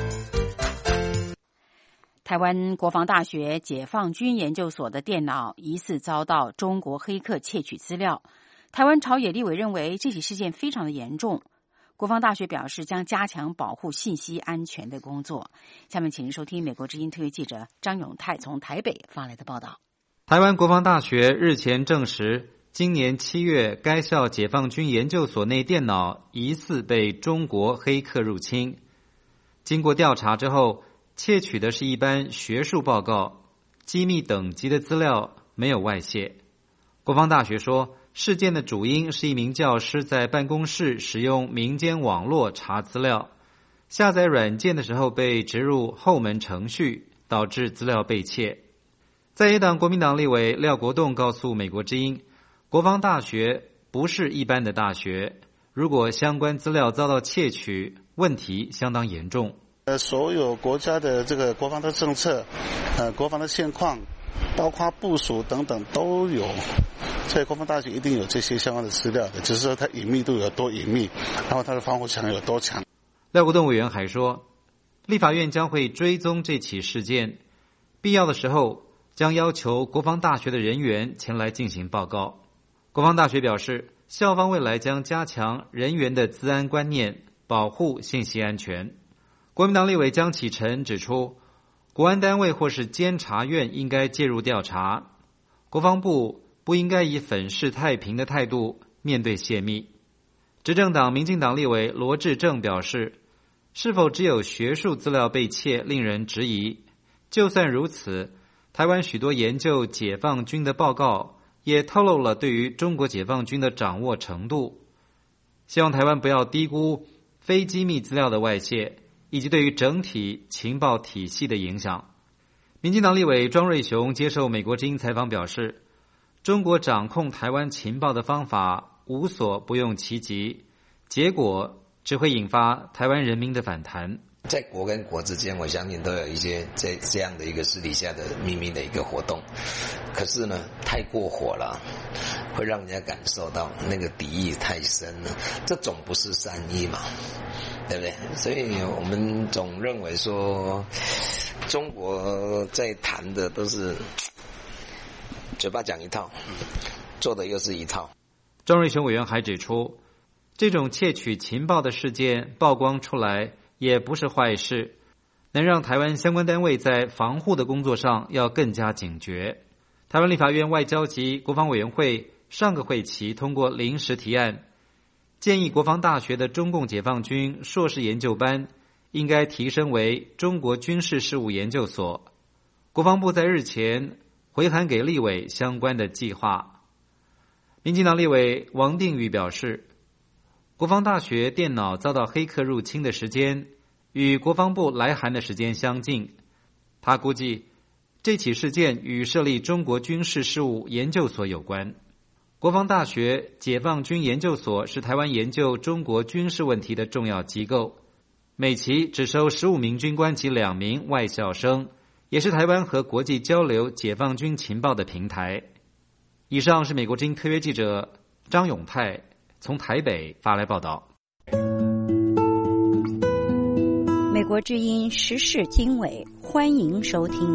台湾国防大学解放军研究所的电脑疑似遭到中国黑客窃取资料，台湾朝野立委认为这起事件非常的严重。国防大学表示将加强保护信息安全的工作。下面请您收听美国之音特约记者张永泰从台北发来的报道。 台湾国防大学日前证实，今年7月该校解放军研究所内电脑疑似被中国黑客入侵。经过调查之后，窃取的是一般学术报告，机密等级的资料没有外泄。国防大学说，事件的主因是一名教师在办公室使用民间网络查资料，下载软件的时候被植入后门程序，导致资料被窃。在野党国民党立委廖国栋告诉美国之音，国防大学不是一般的大学，如果相关资料遭到窃取，问题相当严重。 所有国家的这个国防的政策，国防的现况，包括部署等等都有，所以国防大学一定有这些相关的资料的，只是说它隐秘度有多隐秘，然后它的防护墙有多强。 廖国栋委员还说，立法院将会追踪这起事件，必要的时候将要求国防大学的人员前来进行报告。国防大学表示，校方未来将加强人员的资安观念，保护信息安全。国民党立委江启臣指出，国安单位或是监察院应该介入调查，国防部不应该以粉饰太平的态度面对泄密。执政党民进党立委罗致政表示，是否只有学术资料被窃令人质疑，就算如此，台湾许多研究解放军的报告也透露了对于中国解放军的掌握程度。希望台湾不要低估非机密资料的外泄以及对于整体情报体系的影响。民进党立委庄瑞雄接受美国之音采访表示，中国掌控台湾情报的方法无所不用其极，结果只会引发台湾人民的反弹。 在国跟国之间，我相信都有一些这样的一个私底下的秘密的一个活动，可是呢，太过火了，会让人家感受到那个敌意太深了，这总不是善意嘛，对不对？所以我们总认为说，中国在谈的都是嘴巴讲一套，做的又是一套。 庄瑞雄委员还指出，这种窃取情报的事件曝光出来也不是坏事，能让台湾相关单位在防护的工作上要更加警觉。台湾立法院外交及国防委员会上个会期通过临时提案，建议国防大学的中共解放军硕士研究班应该提升为中国军事事务研究所。国防部在日前回函给立委相关的计划。民进党立委王定宇表示，国防大学电脑遭到黑客入侵的时间与国防部来函的时间相近，他估计这起事件与设立中国军事事务研究所有关。国防大学解放军研究所是台湾研究中国军事问题的重要机构，每期只收15名军官及2名外校生，也是台湾和国际交流解放军情报的平台。 以上是美国之音特约记者张永泰从台北发来报道。 美国之音时事经纬，欢迎收听。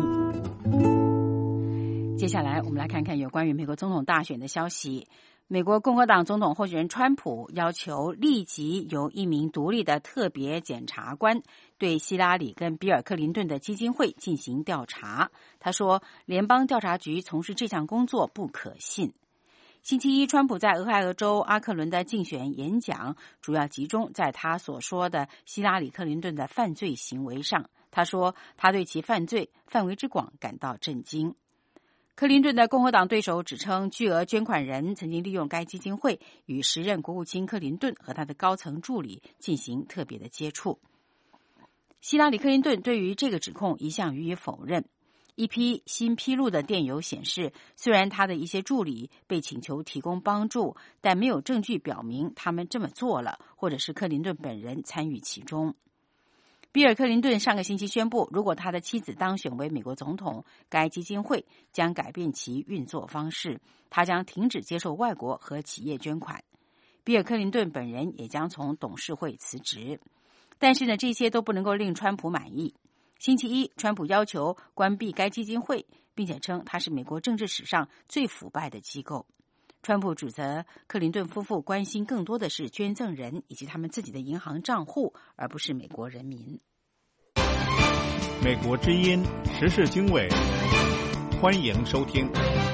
接下来我们来看看有关于美国总统大选的消息。美国共和党总统候选人川普要求立即由一名独立的特别检察官对希拉里跟比尔·克林顿的基金会进行调查。他说，联邦调查局从事这项工作不可信。星期一，川普在俄亥俄州阿克伦的竞选演讲主要集中在他所说的希拉里·克林顿的犯罪行为上。他说，他对其犯罪范围之广感到震惊。克林顿的共和党对手指称，巨额捐款人曾经利用该基金会与时任国务卿克林顿和他的高层助理进行特别的接触。希拉里·克林顿对于这个指控一向予以否认。一批新披露的电邮显示，虽然他的一些助理被请求提供帮助，但没有证据表明他们这么做了，或者是克林顿本人参与其中。比尔·克林顿上个星期宣布，如果他的妻子当选为美国总统，该基金会将改变其运作方式，他将停止接受外国和企业捐款。比尔·克林顿本人也将从董事会辞职。但是呢，这些都不能够令川普满意。星期一，川普要求关闭该基金会，并且称它是美国政治史上最腐败的机构。川普指责克林顿夫妇关心更多的是捐赠人以及他们自己的银行账户，而不是美国人民。 美国之音时事经纬，欢迎收听。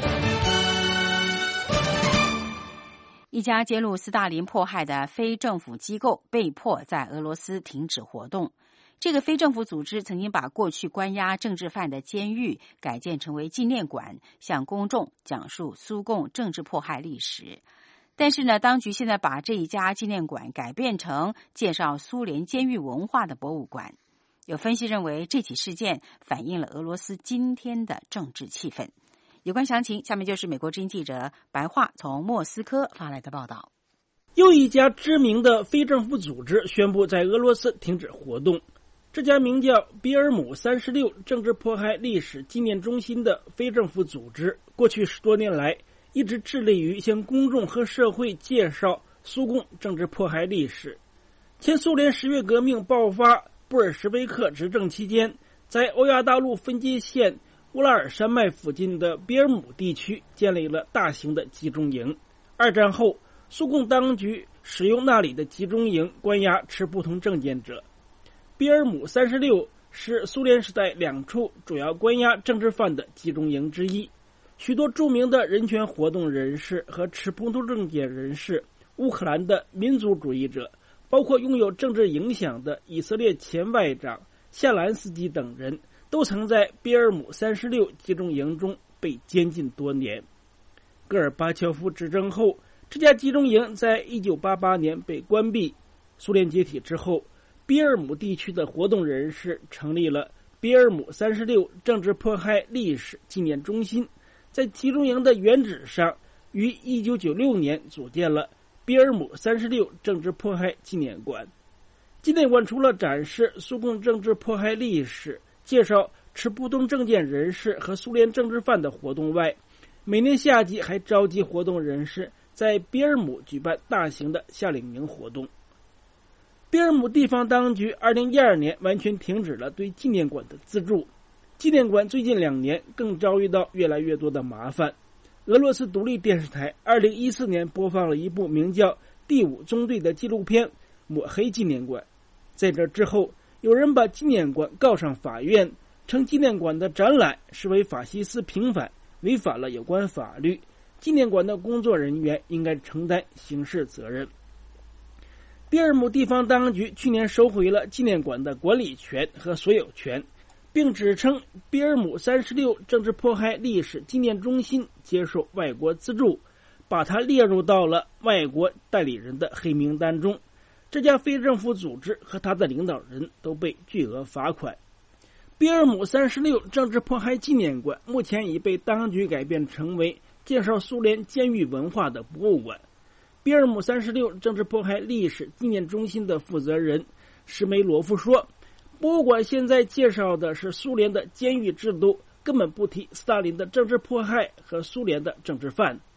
一家揭露斯大林迫害的非政府机构被迫在俄罗斯停止活动。这个非政府组织曾经把过去关押政治犯的监狱改建成为纪念馆，向公众讲述苏共政治迫害历史。但是呢，当局现在把这一家纪念馆改变成介绍苏联监狱文化的博物馆。有分析认为，这起事件反映了俄罗斯今天的政治气氛。有关详情，下面就是美国之音记者白桦从莫斯科发来的报道。 又一家知名的非政府组织宣布在俄罗斯停止活动。这家名叫比尔姆36政治迫害历史纪念中心的非政府组织，过去10多年来一直致力于向公众和社会介绍苏共政治迫害历史。前苏联10月革命爆发，布尔什维克执政期间，在欧亚大陆分界线乌拉尔山脉附近的比尔姆地区建立了大型的集中营。二战后，苏共当局使用那里的集中营关押持不同政见者。比尔姆36是苏联时代2处主要关押政治犯的集中营之一。许多著名的人权活动人士和持不同政见人士，乌克兰的民族主义者，包括拥有政治影响的以色列前外长夏兰斯基等人，都曾在比尔姆36集中营中被监禁多年。戈尔巴乔夫执政后，这家集中营在1988年被关闭。苏联解体之后，比尔姆地区的活动人士成立了比尔姆36政治迫害历史纪念中心，在集中营的原址上于1996年组建了比尔姆36政治迫害纪念馆。纪念馆除了展示苏共政治迫害历史，介绍持不同政见人士和苏联政治犯的活动外，每年夏季还召集活动人士在比尔姆举办大型的夏令营活动。比尔姆地方当局2012年完全停止了对纪念馆的资助。纪念馆最近2年更遭遇到越来越多的麻烦。俄罗斯独立电视台2014年播放了一部名叫《第5中队》的纪录片，抹黑纪念馆。在这之后，有人把纪念馆告上法院，称纪念馆的展览是为法西斯平反，违反了有关法律，纪念馆的工作人员应该承担刑事责任。比尔姆地方当局去年收回了纪念馆的管理权和所有权，并指称比尔姆36政治迫害历史纪念中心接受外国资助，把它列入到了外国代理人的黑名单中。这家非政府组织和他的领导人都被巨额罚款。比尔姆36政治迫害纪念馆目前已被当局改变成为介绍苏联监狱文化的博物馆。比尔姆36政治迫害历史纪念中心的负责人施梅罗夫说，博物馆现在介绍的是苏联的监狱制度，根本不提斯大林的政治迫害和苏联的政治犯。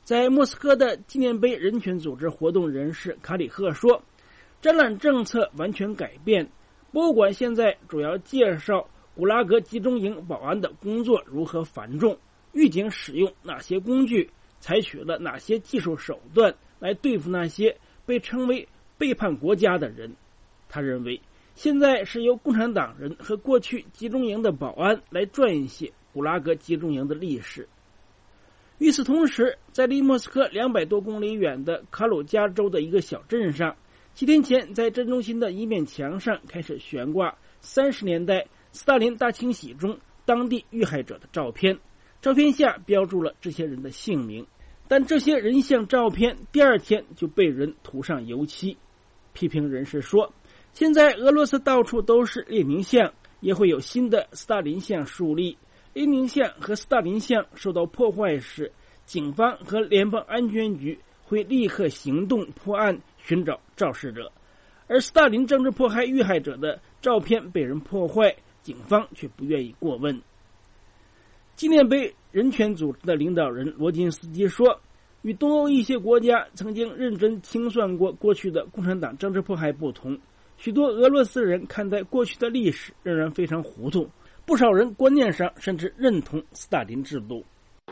在莫斯科的纪念碑人权组织活动人士卡里赫说，展览政策完全改变，博物馆现在主要介绍古拉格集中营保安的工作如何繁重，狱警使用哪些工具，采取了哪些技术手段来对付那些被称为背叛国家的人。他认为现在是由共产党人和过去集中营的保安来撰写古拉格集中营的历史。与此同时，在离莫斯科200多公里远的卡鲁加州的一个小镇上，几天前在镇中心的一面墙上开始悬挂30年代斯大林大清洗中当地遇害者的照片，照片下标注了这些人的姓名，但这些人像照片第二天就被人涂上油漆。批评人士说，现在俄罗斯到处都是列宁像，也会有新的斯大林像树立。列宁像和斯大林像受到破坏时，警方和联邦安全局会立刻行动破案，寻找肇事者。而斯大林政治迫害遇害者的照片被人破坏，警方却不愿意过问。纪念碑人权组织的领导人罗金斯基说，与东欧一些国家曾经认真清算过过去的共产党政治迫害不同，许多俄罗斯人看待过去的历史仍然非常糊涂，不少人观念上甚至认同斯大林制度。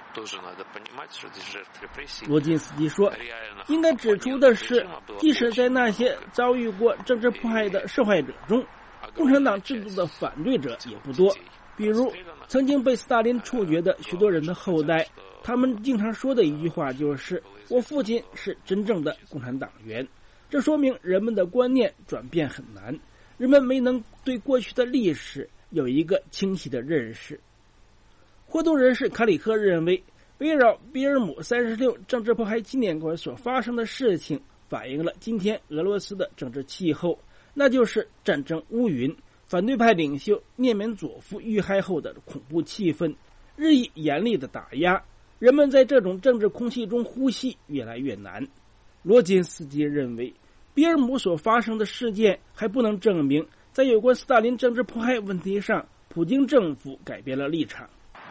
罗金斯基说，应该指出的是，即使在那些遭遇过政治迫害的受害者中，共产党制度的反对者也不多。比如曾经被斯大林处决的许多人的后代，他们经常说的一句话就是我父亲是真正的共产党员。这说明人们的观念转变很难，人们没能对过去的历史有一个清晰的认识。活动人士卡里克认为，围绕比尔姆36政治迫害纪念馆所发生的事情反映了今天俄罗斯的政治气候，那就是战争乌云，反对派领袖涅缅佐夫遇害后的恐怖气氛，日益严厉的打压，人们在这种政治空气中呼吸越来越难。罗金斯基认为，比尔姆所发生的事件还不能证明在有关斯大林政治迫害问题上，普京政府改变了立场。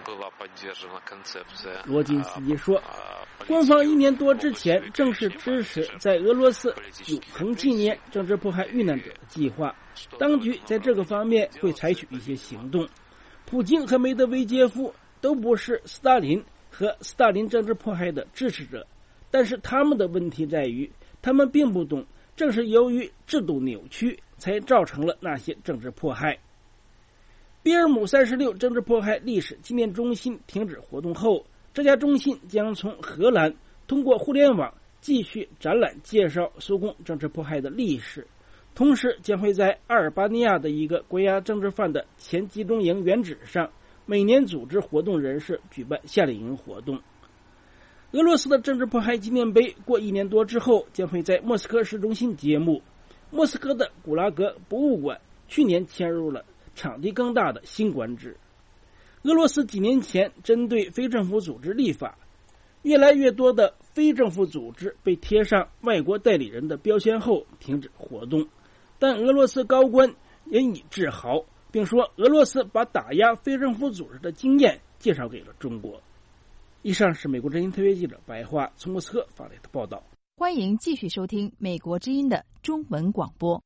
罗金斯基说，官方1年多之前正式支持在俄罗斯永恒纪念政治迫害遇难者的计划，当局在这个方面会采取一些行动。普京和梅德韦杰夫都不是斯大林和斯大林政治迫害的支持者，但是他们的问题在于，他们并不懂，正是由于制度扭曲才造成了那些政治迫害。比尔姆36政治迫害历史纪念中心停止活动后，这家中心将从荷兰通过互联网继续展览介绍苏共政治迫害的历史，同时将会在阿尔巴尼亚的一个关押政治犯的前集中营原址上每年组织活动人士举办夏令营活动。俄罗斯的政治迫害纪念碑过1年多之后将会在莫斯科市中心揭幕。莫斯科的古拉格博物馆去年迁入了场地更大的新馆址。俄罗斯几年前针对非政府组织立法，越来越多的非政府组织被贴上外国代理人的标签后停止活动，但俄罗斯高官引以自豪，并说俄罗斯把打压非政府组织的经验介绍给了中国。以上是美国之音特约记者白桦从莫斯科发来的报道。 欢迎继续收听美国之音的中文广播。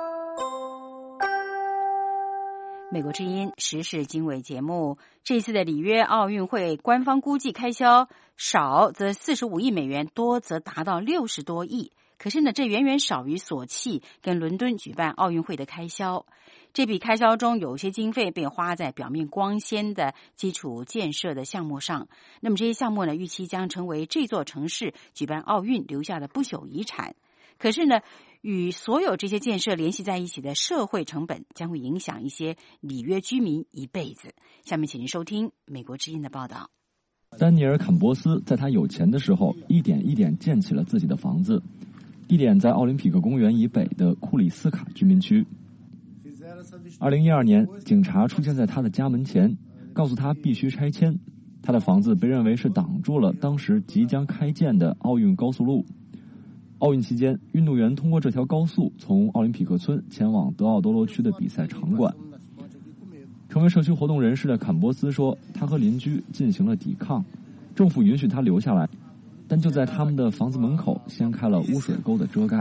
美国之音时事经纬节目，这次的里约奥运会官方估计开销少则45亿美元，多则达到60多亿。可是呢，这远远少于索契跟伦敦举办奥运会的开销。这笔开销中有些经费被花在表面光鲜的基础建设的项目上，那么这些项目呢，预期将成为这座城市举办奥运留下的不朽遗产。可是呢，与所有这些建设联系在一起的社会成本将会影响一些里约居民一辈子。下面请您收听美国之音的报道。 丹尼尔·坎波斯在他有钱的时候，一点一点建起了自己的房子，地点在奥林匹克公园以北的库里斯卡居民区。2012年，警察出现在他的家门前，告诉他必须拆迁。他的房子被认为是挡住了当时即将开建的奥运高速路。奥运期间，运动员通过这条高速从奥林匹克村前往德奥多罗区的比赛场馆。成为社区活动人士的坎波斯说，他和邻居进行了抵抗，政府允许他留下来。 但就在他们的房子门口掀开了污水沟的遮盖。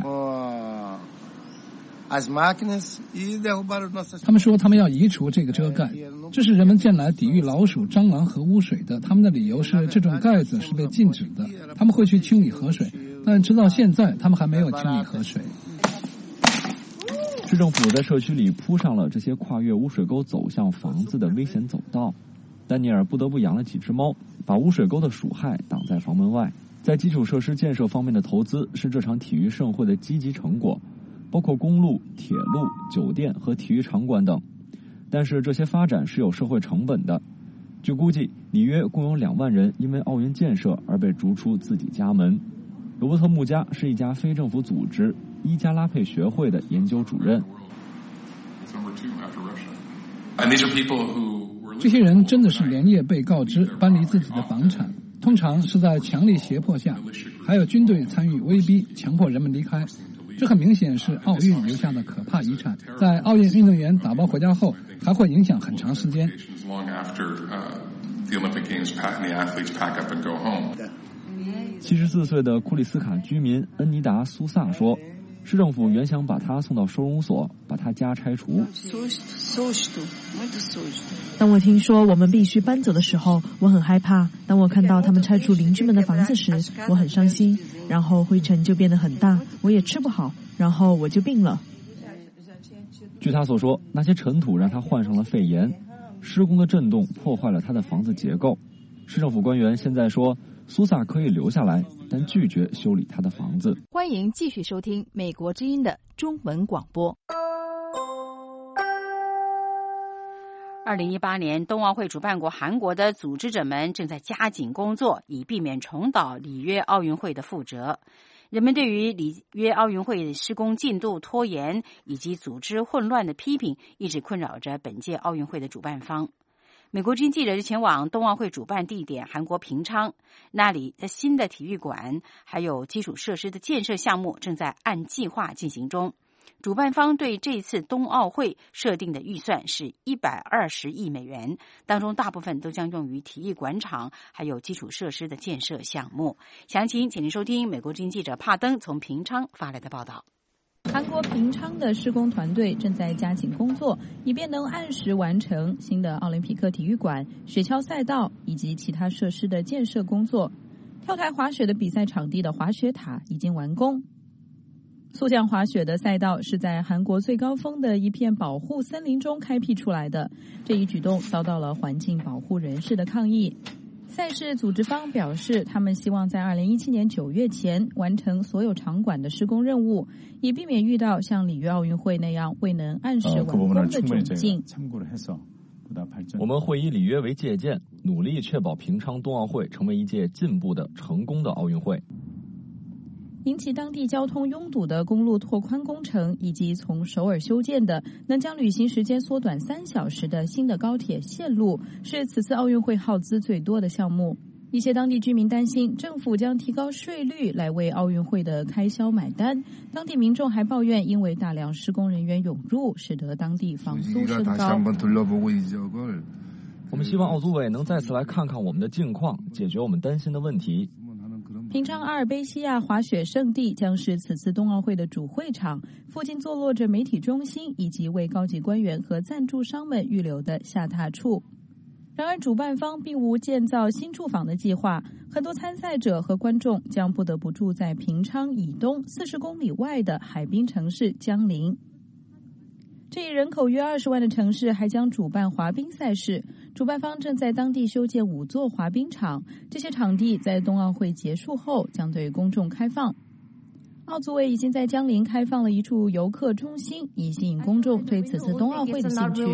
他们说他们要移除这个遮盖，这是人们建来抵御老鼠、蟑螂和污水的。他们的理由是这种盖子是被禁止的，他们会去清理河水，但直到现在他们还没有清理河水。 市政府在社区里铺上了这些跨越污水沟走向房子的危险走道。丹尼尔不得不养了几只猫，把污水沟的鼠害挡在房门外。在基础设施建设方面的投资是这场体育盛会的积极成果，包括公路、铁路、酒店和体育场馆等。但是这些发展是有社会成本的。据估计，里约共有2万人因为奥运建设而被逐出自己家门。罗伯特·穆加是一家非政府组织伊加拉佩学会的研究主任。 这些人真的是连夜被告知搬离自己的房产，通常是在强力胁迫下，还有军队参与威逼，强迫人们离开。这很明显是奥运留下的可怕遗产，在奥运运动员打包回家后，还会影响很长时间。 74岁的库里斯卡居民恩尼达·苏萨说，市政府原想把他送到收容所，把他家拆除。 当我听说我们必须搬走的时候，我很害怕。当我看到他们拆除邻居们的房子时，我很伤心。然后灰尘就变得很大，我也吃不好，然后我就病了。 据他所说，那些尘土让他患上了肺炎，施工的震动破坏了他的房子结构。市政府官员现在说，苏萨可以留下来，但拒绝修理他的房子。 欢迎继续收听美国之音的中文广播。 2018年冬奥会主办国韩国的组织者们正在加紧工作，以避免重蹈里约奥运会的覆辙。人们对于里约奥运会施工进度拖延以及组织混乱的批评一直困扰着本届奥运会的主办方。美国之音记者就前往冬奥会主办地点韩国平昌，那里在新的体育馆还有基础设施的建设项目正在按计划进行中。主办方对这次冬奥会设定的预算是120亿美元，当中大部分都将用于体育馆场还有基础设施的建设项目。详情请您收听美国之音记者帕登从平昌发来的报道。 韩国平昌的施工团队正在加紧工作，以便能按时完成新的奥林匹克体育馆、雪橇赛道以及其他设施的建设工作。跳台滑雪的比赛场地的滑雪塔已经完工。速降滑雪的赛道是在韩国最高峰的一片保护森林中开辟出来的，这一举动遭到了环境保护人士的抗议。赛事组织方表示，他们希望在2017年9月前完成所有场馆的施工任务，以避免遇到像里约奥运会那样未能按时完工的窘境。 我们会以里约为借鉴，努力确保平昌冬奥会成为一届进步的、成功的奥运会。 引起当地交通拥堵的公路拓宽工程，以及从首尔修建的能将旅行时间缩短3小时的新的高铁线路，是此次奥运会耗资最多的项目。一些当地居民担心政府将提高税率来为奥运会的开销买单。当地民众还抱怨，因为大量施工人员涌入，使得当地房租升高。 我们希望奥组委能再次来看看我们的境况，解决我们担心的问题。 平昌阿尔卑西亚滑雪圣地将是此次冬奥会的主会场，附近坐落着媒体中心以及为高级官员和赞助商们预留的下榻处。然而主办方并无建造新住房的计划，很多参赛者和观众将不得不住在平昌以东40公里外的海滨城市江陵。这一人口约20万的城市还将主办滑冰赛事，主办方正在当地修建5座滑冰场，这些场地在冬奥会结束后将对公众开放。奥组委已经在江陵开放了一处游客中心，以吸引公众对此次冬奥会的兴趣。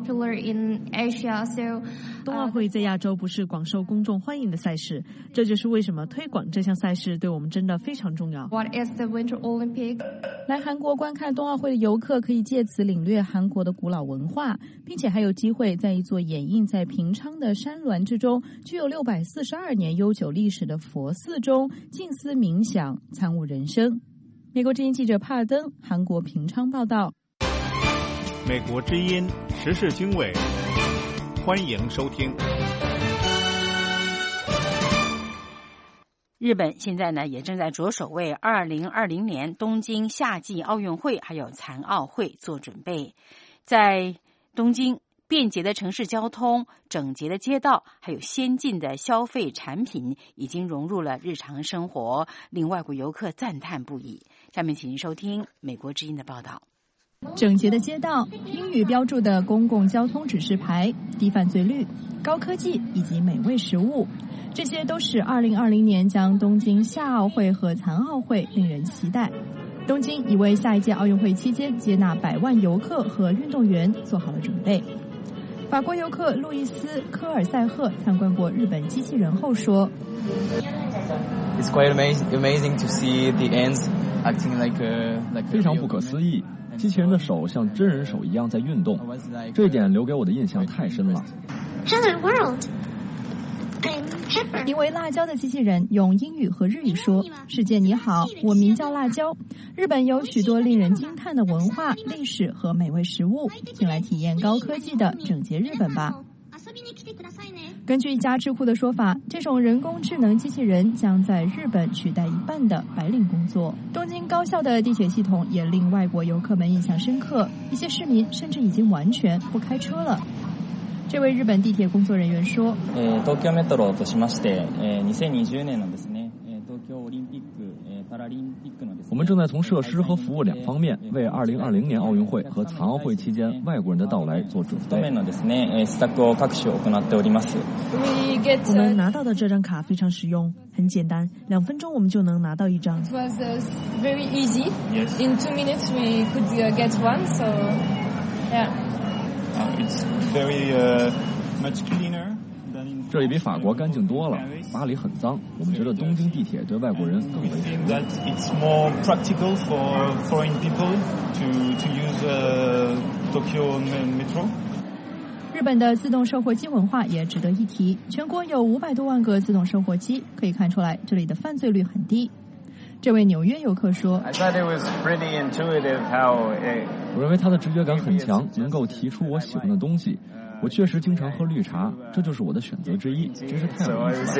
冬奥会在亚洲不是广受公众欢迎的赛事，这就是为什么推广这项赛事对我们真的非常重要。 来韩国观看冬奥会的游客可以借此领略韩国的古老文化，并且还有机会在一座掩映在平昌的山峦之中、具有642年悠久历史的佛寺中静思冥想，参悟人生。美国之音记者帕登，韩国平昌报道。 美国之音时事经纬，欢迎收听。 日本现在呢也正在着手为2020年东京夏季奥运会还有残奥会做准备。在东京，便捷的城市交通、整洁的街道，还有先进的消费产品已经融入了日常生活，令外国游客赞叹不已。下面请您收听美国之音的报道。 整洁的街道、英语标注的公共交通指示牌、低犯罪率、高科技以及美味食物，这些都使2020年将东京夏奥会和残奥会令人期待。东京已为下一届奥运会期间接纳100万游客和运动员做好了准备。法国游客路易斯·科尔塞赫参观过日本机器人后说 ：“It's quite amazing to see the ants acting like 非常不可思议，机器人的手像真人手一样在运动，这一点留给我的印象太深了。” Hello world. 名为辣椒的机器人用英语和日语说：“世界你好，我名叫辣椒。日本有许多令人惊叹的文化、历史和美味食物，请来体验高科技的整洁日本吧。”根据一家智库的说法，这种人工智能机器人将在日本取代1半的白领工作。东京高效的地铁系统也令外国游客们印象深刻，一些市民甚至已经完全不开车了。这位日本地铁工作人员说：“ 東京メトロとしまして、2020年のですね、東京オリンピック、パラリンピックのですね。” 我们正在从设施和服务两方面为2020年奥运会和残奥会期間外国人的到来做准备。 我们拿到的这张卡非常实用，很简单，2分钟我们就能拿到一张。 It was very easy. Yes. In 2 minutes we could get one. So, yeah. It's very much cleaner. 这里比法国干净多了。巴黎很脏，我们觉得东京地铁对外国人更为实用。 It's more practical for foreign people to use Tokyo Metro. 日本的自动售货机文化也值得一提，全国有500多万个自动售货机，可以看出来这里的犯罪率很低。这位纽约游客说：“ 我认为它的直觉感很强，能够提出我喜欢的东西。我确实经常喝绿茶，这就是我的选择之一，真是太有意思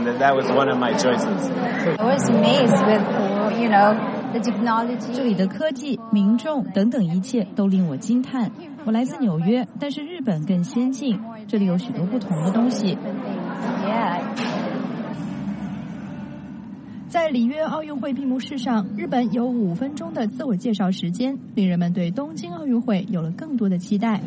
了。这里的科技、民众等等一切都令我惊叹。我来自纽约，但是日本更先进，这里有许多不同的东西。”在里约奥运会闭幕式上，日本有5分钟的自我介绍时间，令人们对东京奥运会有了更多的期待。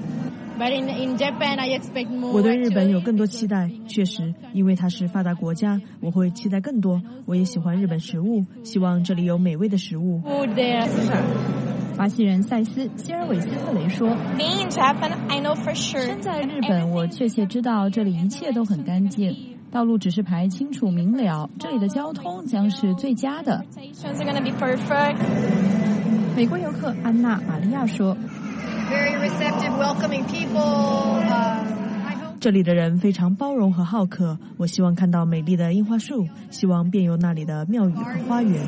我对日本有更多期待，确实，因为它是发达国家，我会期待更多。我也喜欢日本食物，希望这里有美味的食物。巴西人塞斯·希尔韦斯特雷说：“身在日本，我确切知道这里一切都很干净。道路指示牌清楚明了，这里的交通将是最佳的。”美国游客安娜·玛利亚说：“这里的人非常包容和好客，我希望看到美丽的樱花树，希望遍游那里的庙宇和花园。”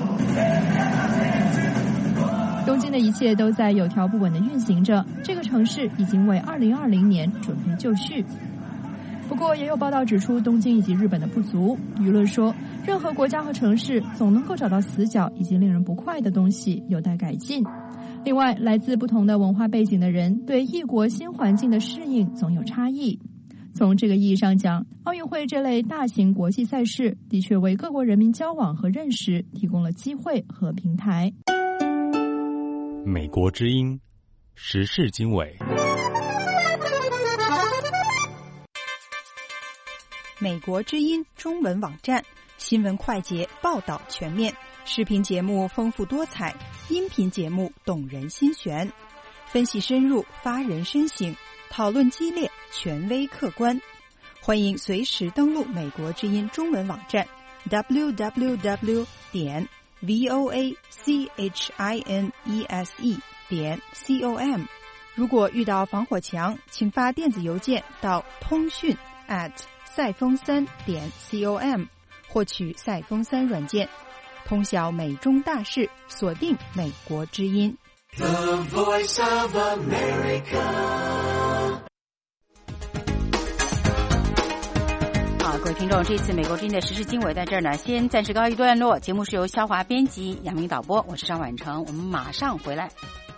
东京的一切都在有条不紊地运行着，这个城市已经为2020年准备就绪。不过也有报道指出东京以及日本的不足，舆论说任何国家和城市总能够找到死角以及令人不快的东西，有待改进。另外，来自不同的文化背景的人对异国新环境的适应总有差异。从这个意义上讲，奥运会这类大型国际赛事的确为各国人民交往和认识提供了机会和平台。 美国之音时事经纬， 美国之音中文网站新闻快捷，报道全面，视频节目丰富多彩，音频节目动人心弦，分析深入，发人深省，讨论激烈，权威客观。欢迎随时登录美国之音中文网站 www.voachines.com。如果遇到防火墙，请发电子邮件到通讯赛风3.com， 获取赛风3软件，通晓美中大事，锁定美国之音。 The Voice of America。 各位听听众，这次美国之音的时事经纬在这儿呢，先暂时告一段落。节目是由肖华编辑、杨明导播，我是张婉成，我们马上回来。